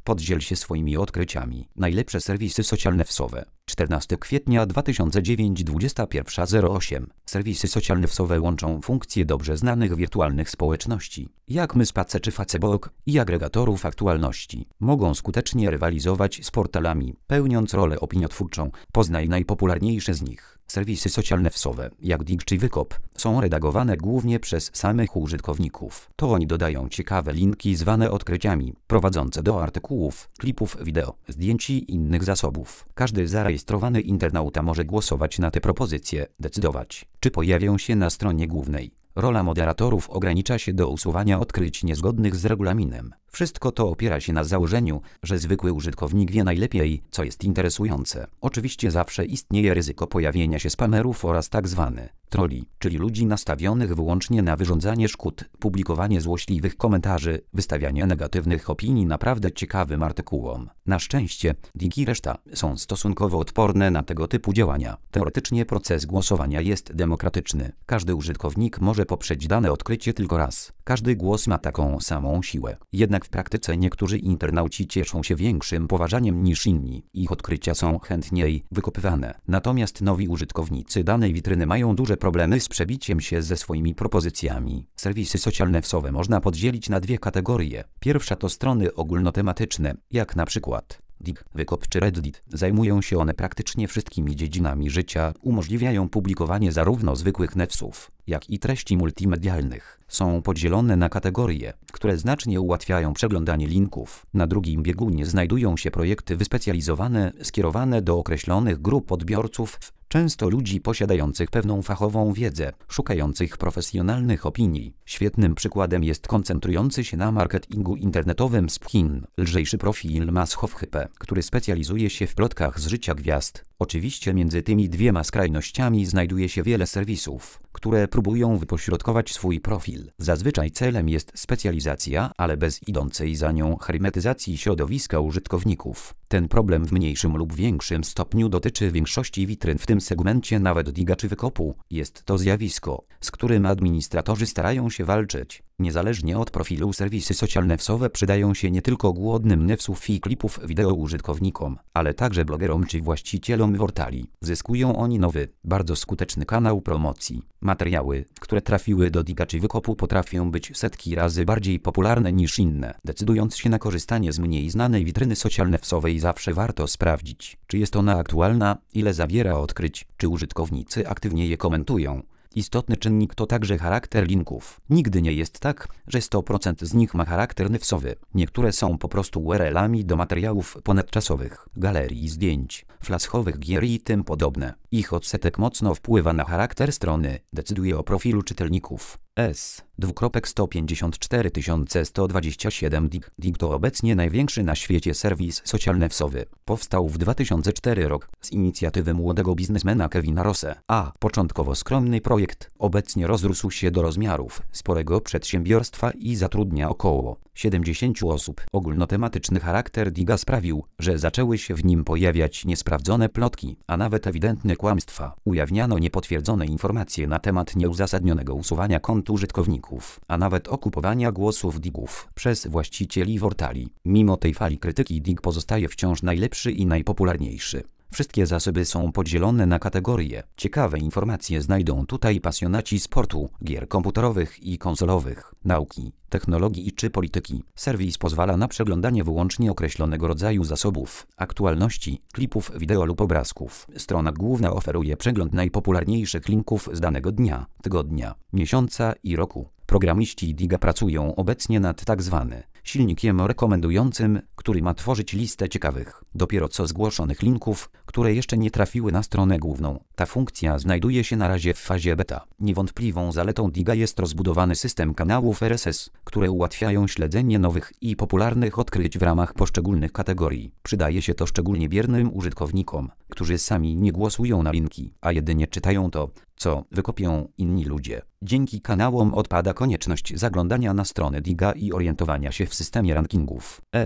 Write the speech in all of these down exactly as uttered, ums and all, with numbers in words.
Podziel się swoimi odkryciami. Najlepsze serwisy socjalnewsowe. czternastego kwietnia dwa tysiące dziewiątego, dwudziesta pierwsza zero osiem. Serwisy socjalnewsowe łączą funkcje dobrze znanych wirtualnych społeczności, jak MySpace czy Facebook, i agregatorów aktualności. Mogą skutecznie rywalizować z portalami, pełniąc rolę opiniotwórczą. Poznaj najpopularniejsze z nich. Serwisy socjalnewsowe, jak Digg czy Wykop, są redagowane głównie przez samych użytkowników. To oni dodają ciekawe linki zwane odkryciami, prowadzące do artykułów, klipów wideo, zdjęć i innych zasobów. Każdy zarejestrowany internauta może głosować na te propozycje, decydować, czy pojawią się na stronie głównej. Rola moderatorów ogranicza się do usuwania odkryć niezgodnych z regulaminem. Wszystko to opiera się na założeniu, że zwykły użytkownik wie najlepiej, co jest interesujące. Oczywiście zawsze istnieje ryzyko pojawienia się spamerów oraz tak zwane trolli, czyli ludzi nastawionych wyłącznie na wyrządzanie szkód, publikowanie złośliwych komentarzy, wystawianie negatywnych opinii naprawdę ciekawym artykułom. Na szczęście, Digg i reszta są stosunkowo odporne na tego typu działania. Teoretycznie proces głosowania jest demokratyczny. Każdy użytkownik może poprzeć dane odkrycie tylko raz. Każdy głos ma taką samą siłę. Jednak w praktyce niektórzy internauci cieszą się większym poważaniem niż inni. Ich odkrycia są chętniej wykopywane. Natomiast nowi użytkownicy danej witryny mają duże problemy z przebiciem się ze swoimi propozycjami. Serwisy socjalnewsowe można podzielić na dwie kategorie. Pierwsza to strony ogólnotematyczne, jak na przykład Digg, Wykop czy Reddit. Zajmują się one praktycznie wszystkimi dziedzinami życia, umożliwiają publikowanie zarówno zwykłych newsów, jak i treści multimedialnych. Są podzielone na kategorie, które znacznie ułatwiają przeglądanie linków. Na drugim biegunie znajdują się projekty wyspecjalizowane, skierowane do określonych grup odbiorców, często ludzi posiadających pewną fachową wiedzę, szukających profesjonalnych opinii. Świetnym przykładem jest koncentrujący się na marketingu internetowym Spin, lżejszy profil Maschhoff-Hype, który specjalizuje się w plotkach z życia gwiazd. Oczywiście między tymi dwiema skrajnościami znajduje się wiele serwisów, które próbują wypośrodkować swój profil. Zazwyczaj celem jest specjalizacja, ale bez idącej za nią hermetyzacji środowiska użytkowników. Ten problem w mniejszym lub większym stopniu dotyczy większości witryn, w tym segmencie nawet Digga czy Wykopu. Jest to zjawisko, z którym administratorzy starają się walczyć. Niezależnie od profilu, serwisy socjalnewsowe przydają się nie tylko głodnym newsów i klipów wideo użytkownikom, ale także blogerom czy właścicielom portali. Zyskują oni nowy, bardzo skuteczny kanał promocji. Materiały, które trafiły do Digga czy Wykopu, potrafią być setki razy bardziej popularne niż inne. Decydując się na korzystanie z mniej znanej witryny socjalnewsowej, zawsze warto sprawdzić, czy jest ona aktualna, ile zawiera odkryć, czy użytkownicy aktywnie je komentują. Istotny czynnik to także charakter linków. Nigdy nie jest tak, że sto procent z nich ma charakter newsowy. Niektóre są po prostu U R L-ami do materiałów ponadczasowych, galerii zdjęć, flashowych gier i tym podobne. Ich odsetek mocno wpływa na charakter strony, decyduje o profilu czytelników. S. sto pięćdziesiąt cztery tysiące sto dwadzieścia siedem Digg. Digg to obecnie największy na świecie serwis socjalnewsowy. Powstał w dwa tysiące czwartym rok z inicjatywy młodego biznesmena Kevina Rosse. A początkowo skromny projekt obecnie rozrósł się do rozmiarów sporego przedsiębiorstwa i zatrudnia około siedemdziesiąt osób. Ogólnotematyczny charakter Digga sprawił, że zaczęły się w nim pojawiać niesprawdzone plotki, a nawet ewidentne kłamstwa. Ujawniano niepotwierdzone informacje na temat nieuzasadnionego usuwania kont użytkowników, a nawet okupowania głosów Diggów przez właścicieli portali. Mimo tej fali krytyki Digg pozostaje wciąż najlepszy i najpopularniejszy. Wszystkie zasoby są podzielone na kategorie. Ciekawe informacje znajdą tutaj pasjonaci sportu, gier komputerowych i konsolowych, nauki, technologii czy polityki. Serwis pozwala na przeglądanie wyłącznie określonego rodzaju zasobów, aktualności, klipów wideo lub obrazków. Strona główna oferuje przegląd najpopularniejszych linków z danego dnia, tygodnia, miesiąca i roku. Programiści Digga pracują obecnie nad tak zwanym silnikiem rekomendującym, który ma tworzyć listę ciekawych, dopiero co zgłoszonych linków, które jeszcze nie trafiły na stronę główną. Ta funkcja znajduje się na razie w fazie beta. Niewątpliwą zaletą Digga jest rozbudowany system kanałów R S S, które ułatwiają śledzenie nowych i popularnych odkryć w ramach poszczególnych kategorii. Przydaje się to szczególnie biernym użytkownikom, którzy sami nie głosują na linki, a jedynie czytają to, co wykopią inni ludzie. Dzięki kanałom odpada konieczność zaglądania na stronę Digga i orientowania się w systemie rankingów. S.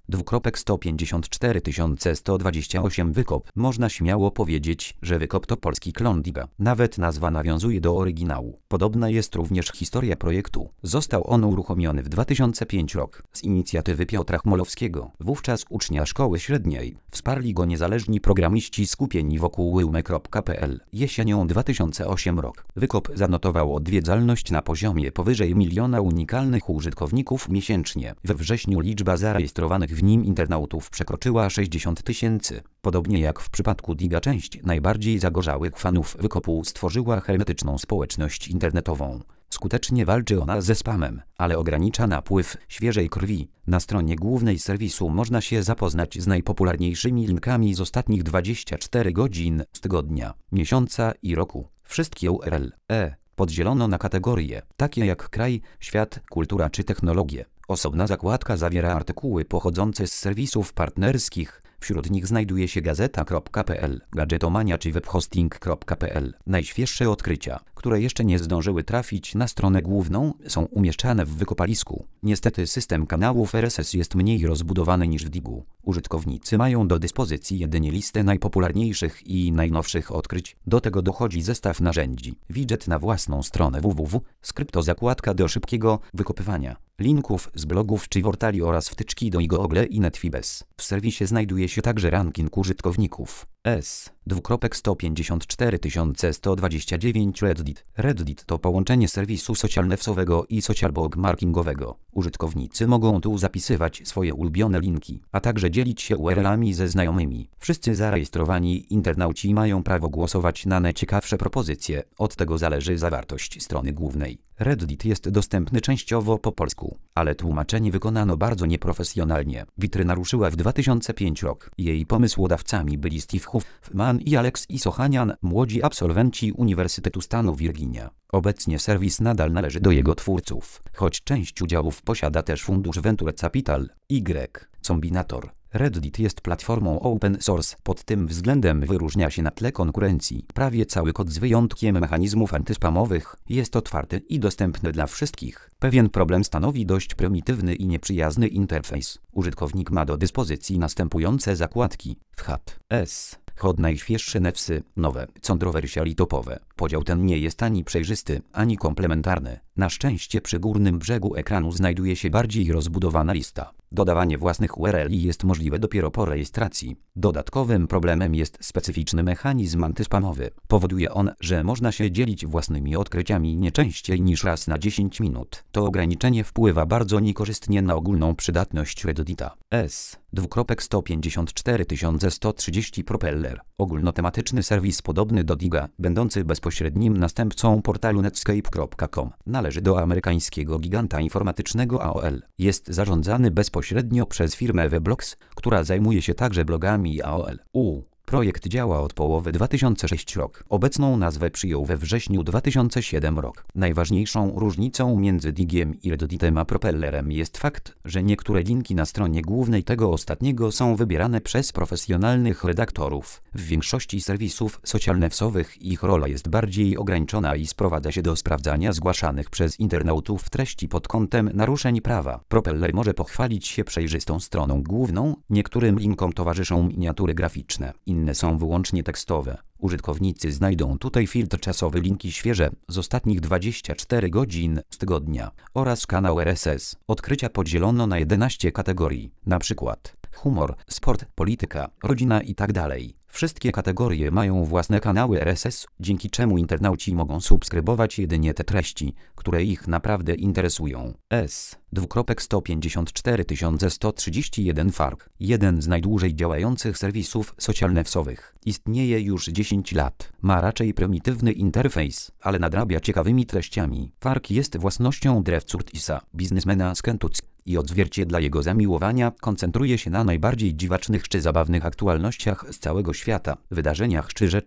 dwukropek sto pięćdziesiąt cztery tysiące sto dwadzieścia osiem Wykop. Można śmiało powiedzieć, że Wykop to polski klon Diga. Nawet nazwa nawiązuje do oryginału. Podobna jest również historia projektu. Został on uruchomiony w dwa tysiące piątym rok z inicjatywy Piotra Chmolowskiego, wówczas ucznia szkoły średniej. Wsparli go niezależni programiści skupieni wokół wyume kropka pe el. Jesienią dwa tysiące ósmego rok Wykop zanotował odwiedzalność na poziomie powyżej miliona unikalnych użytkowników miesięcznie. We wrześniu liczba zarejestrowanych w nim internautów przekroczyła sześćdziesiąt tysięcy. Podobnie jak w przypadku Diga, część najbardziej zagorzałych fanów Wykopu stworzyła hermetyczną społeczność internetową. Skutecznie walczy ona ze spamem, ale ogranicza napływ świeżej krwi. Na stronie głównej serwisu można się zapoznać z najpopularniejszymi linkami z ostatnich dwudziestu czterech godzin z tygodnia, miesiąca i roku. Wszystkie U R L e podzielono na kategorie, takie jak kraj, świat, kultura czy technologie. Osobna zakładka zawiera artykuły pochodzące z serwisów partnerskich. Wśród nich znajduje się gazeta kropka pe el, gadżetomania czy webhosting kropka pe el. Najświeższe odkrycia, które jeszcze nie zdążyły trafić na stronę główną, są umieszczane w wykopalisku. Niestety system kanałów R S S jest mniej rozbudowany niż w Digu. Użytkownicy mają do dyspozycji jedynie listę najpopularniejszych i najnowszych odkryć. Do tego dochodzi zestaw narzędzi, widget na własną stronę www, skrypto zakładka do szybkiego wykopywania, linków z blogów czy portali oraz wtyczki do Google i Netfibes. W serwisie znajduje się także ranking użytkowników. S. dwukropek sto pięćdziesiąt cztery tysiące sto dwadzieścia dziewięć Reddit. Reddit to połączenie serwisu social-newsowego i social-bookmarkingowego. Użytkownicy mogą tu zapisywać swoje ulubione linki, a także dzielić się U R L-ami ze znajomymi. Wszyscy zarejestrowani internauci mają prawo głosować na najciekawsze propozycje, od tego zależy zawartość strony głównej. Reddit jest dostępny częściowo po polsku, ale tłumaczenie wykonano bardzo nieprofesjonalnie. Witrynę ruszyła w dwa tysiące piątym rok. Jej pomysłodawcami byli Steve Huffman i Alex Isochanian, młodzi absolwenci Uniwersytetu Stanu Virginia. Obecnie serwis nadal należy do jego twórców, choć część udziałów posiada też fundusz Venture Capital. Y. Combinator. Reddit jest platformą open source. Pod tym względem wyróżnia się na tle konkurencji. Prawie cały kod z wyjątkiem mechanizmów antyspamowych jest otwarty i dostępny dla wszystkich. Pewien problem stanowi dość prymitywny i nieprzyjazny interfejs. Użytkownik ma do dyspozycji następujące zakładki. W H T S. Hot najświeższe newsy, nowe, controversial i topowe. Podział ten nie jest ani przejrzysty, ani komplementarny. Na szczęście przy górnym brzegu ekranu znajduje się bardziej rozbudowana lista. Dodawanie własnych U R L jest możliwe dopiero po rejestracji. Dodatkowym problemem jest specyficzny mechanizm antyspamowy. Powoduje on, że można się dzielić własnymi odkryciami nie częściej niż raz na dziesięć minut. To ograniczenie wpływa bardzo niekorzystnie na ogólną przydatność Reddita. S. dwukropek sto pięćdziesiąt cztery tysiące sto trzydzieści Propeller. Ogólnotematyczny serwis podobny do Diga, będący bezpośrednim następcą portalu netscape kropka com. Należy do amerykańskiego giganta informatycznego A O L. Jest zarządzany bezpośrednio przez firmę Weblogs, która zajmuje się także blogami A O L. U. Projekt działa od połowy dwa tysiące szóstego rok. Obecną nazwę przyjął we wrześniu dwa tysiące siódmego rok. Najważniejszą różnicą między Digiem i Redditem a Propellerem jest fakt, że niektóre linki na stronie głównej tego ostatniego są wybierane przez profesjonalnych redaktorów. W większości serwisów social-newsowych ich rola jest bardziej ograniczona i sprowadza się do sprawdzania zgłaszanych przez internautów treści pod kątem naruszeń prawa. Propeller może pochwalić się przejrzystą stroną główną, niektórym linkom towarzyszą miniatury graficzne. Inne są wyłącznie tekstowe. Użytkownicy znajdą tutaj filtr czasowy, linki świeże z ostatnich dwudziestu czterech godzin z tygodnia oraz kanał R S S. Odkrycia podzielono na jedenaście kategorii, na przykład humor, sport, polityka, rodzina itd. Wszystkie kategorie mają własne kanały R S S, dzięki czemu internauci mogą subskrybować jedynie te treści, które ich naprawdę interesują. S. dwukropek sto pięćdziesiąt cztery tysiące sto trzydzieści jeden Fark. Jeden z najdłużej działających serwisów social-newsowych. Istnieje już dziesięć lat. Ma raczej prymitywny interfejs, ale nadrabia ciekawymi treściami. Fark jest własnością Drew Curtisa, biznesmena z Kentucky, i odzwierciedla jego zamiłowania. Koncentruje się na najbardziej dziwacznych czy zabawnych aktualnościach z całego świata, wydarzeniach czy rzeczach,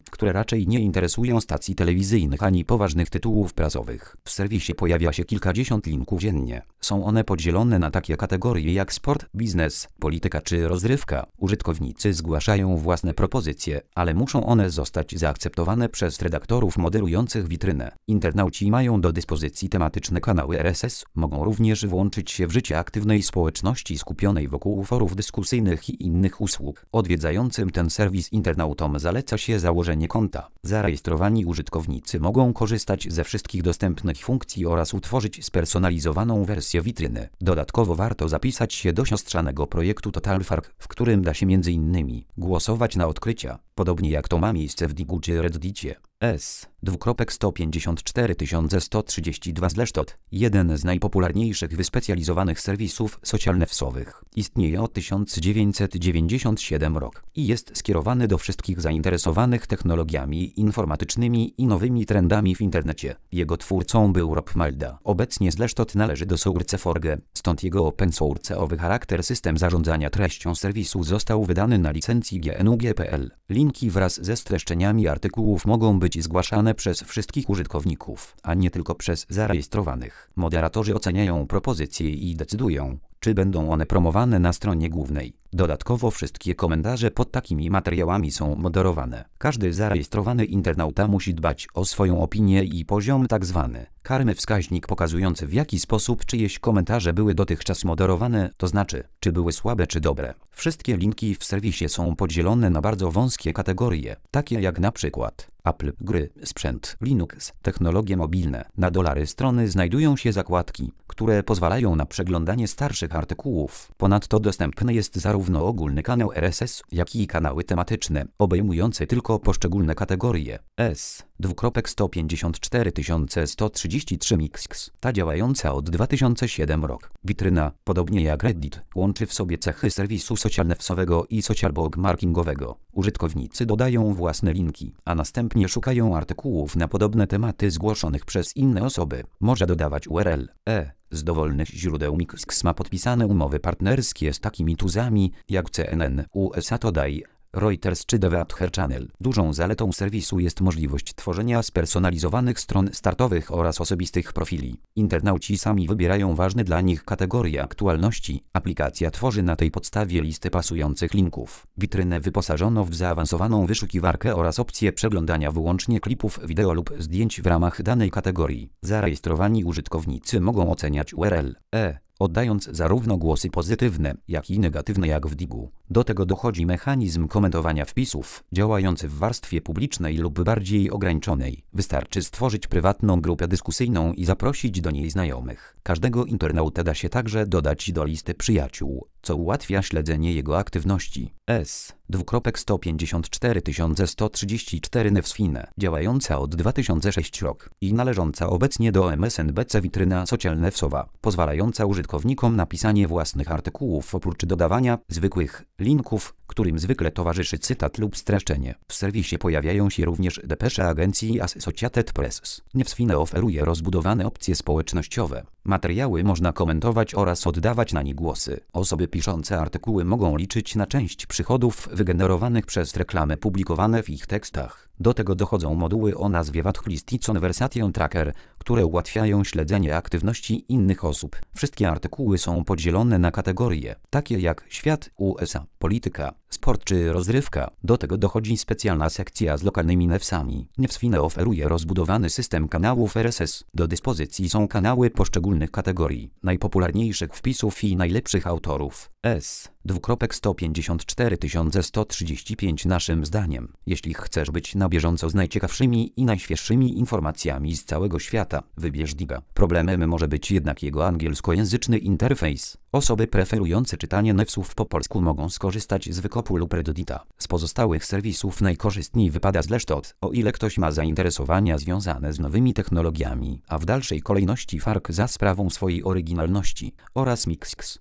które raczej nie interesują stacji telewizyjnych ani poważnych tytułów prasowych. W serwisie pojawia się kilkadziesiąt linków dziennie. Są one podzielone na takie kategorie jak sport, biznes, polityka czy rozrywka. Użytkownicy zgłaszają własne propozycje, ale muszą one zostać zaakceptowane przez redaktorów moderujących witrynę. Internauci mają do dyspozycji tematyczne kanały R S S, mogą również włączyć się w życie aktywnej społeczności skupionej wokół forów dyskusyjnych i innych usług. Odwiedzającym ten serwis internautom zaleca się założenie konta. Zarejestrowani użytkownicy mogą korzystać ze wszystkich dostępnych funkcji oraz utworzyć spersonalizowaną wersję witryny. Dodatkowo warto zapisać się do siostrzanego projektu TotalFark, w którym da się między innymi głosować na odkrycia, podobnie jak to ma miejsce w Digu czy Reddicie. S. sto pięćdziesiąt cztery tysiące sto trzydzieści dwa Slashdot, jeden z najpopularniejszych wyspecjalizowanych serwisów social-newsowych. Istnieje od tysiąc dziewięćset dziewięćdziesiątego siódmego roku i jest skierowany do wszystkich zainteresowanych technologiami informatycznymi i nowymi trendami w internecie. Jego twórcą był Rob Malda. Obecnie Slashdot należy do SourceForge, stąd jego open source'owy charakter. System zarządzania treścią serwisu został wydany na licencji G N U G kropka P L. Linki wraz ze streszczeniami artykułów mogą być zgłaszane przez wszystkich użytkowników, a nie tylko przez zarejestrowanych. Moderatorzy oceniają propozycje i decydują, czy będą one promowane na stronie głównej. Dodatkowo wszystkie komentarze pod takimi materiałami są moderowane. Każdy zarejestrowany internauta musi dbać o swoją opinię i poziom tzw. karmy wskaźnik pokazujący, w jaki sposób czyjeś komentarze były dotychczas moderowane, to znaczy, czy były słabe czy dobre. Wszystkie linki w serwisie są podzielone na bardzo wąskie kategorie, takie jak na przykład Apple, gry, sprzęt, Linux, technologie mobilne. Na dolary strony znajdują się zakładki, które pozwalają na przeglądanie starszych artykułów. Ponadto dostępny jest zarówno ogólny kanał R S S, jak i kanały tematyczne, obejmujące tylko poszczególne kategorie. S. sto pięćdziesiąt cztery tysiące sto trzydzieści trzy Mixx, ta działająca od dwa tysiące siódmego roku. Witryna, podobnie jak Reddit, łączy w sobie cechy serwisu social-newsowego i social bookmarkingowego. Użytkownicy dodają własne linki, a następnie szukają artykułów na podobne tematy zgłoszonych przez inne osoby. Można dodawać U R L e z dowolnych źródeł. Mixx ma podpisane umowy partnerskie z takimi tuzami jak C N N, U S A Today, Reuters czy The Weather Channel. Dużą zaletą serwisu jest możliwość tworzenia spersonalizowanych stron startowych oraz osobistych profili. Internauci sami wybierają ważne dla nich kategorie aktualności. Aplikacja tworzy na tej podstawie listę pasujących linków. Witrynę wyposażono w zaawansowaną wyszukiwarkę oraz opcję przeglądania wyłącznie klipów wideo lub zdjęć w ramach danej kategorii. Zarejestrowani użytkownicy mogą oceniać U R L e, oddając zarówno głosy pozytywne, jak i negatywne jak w Digu. Do tego dochodzi mechanizm komentowania wpisów, działający w warstwie publicznej lub bardziej ograniczonej. Wystarczy stworzyć prywatną grupę dyskusyjną i zaprosić do niej znajomych. Każdego internauta da się także dodać do listy przyjaciół, co ułatwia śledzenie jego aktywności. S. sto pięćdziesiąt cztery tysiące sto trzydzieści cztery Newsfine, działająca od dwa tysiące szóstego roku i należąca obecnie do M S N B C witryna social-newsowa, pozwalająca użytkownikom na pisanie własnych artykułów oprócz dodawania zwykłych linków, którym zwykle towarzyszy cytat lub streszczenie. W serwisie pojawiają się również depesze agencji Associated Press. Newsfine oferuje rozbudowane opcje społecznościowe. Materiały można komentować oraz oddawać na nie głosy. Osoby piszące artykuły mogą liczyć na część przychodów wygenerowanych przez reklamy publikowane w ich tekstach. Do tego dochodzą moduły o nazwie Wadlist i Conversation Tracker, które ułatwiają śledzenie aktywności innych osób. Wszystkie artykuły są podzielone na kategorie, takie jak świat, U S A, polityka, sport czy rozrywka. Do tego dochodzi specjalna sekcja z lokalnymi newsami. Newsfine oferuje rozbudowany system kanałów R S S. Do dyspozycji są kanały poszczególnych kategorii, najpopularniejszych wpisów i najlepszych autorów. S. sto pięćdziesiąt cztery tysiące sto trzydzieści pięć Naszym zdaniem, jeśli chcesz być na bieżąco z najciekawszymi i najświeższymi informacjami z całego świata, wybierz Diga. Problemem może być jednak jego angielskojęzyczny interfejs. Osoby preferujące czytanie newsów po polsku mogą skorzystać z Wykopu lub Reddita. Z pozostałych serwisów najkorzystniej wypada Slashdot, o ile ktoś ma zainteresowania związane z nowymi technologiami, a w dalszej kolejności Fark za sprawą swojej oryginalności, oraz Mixx.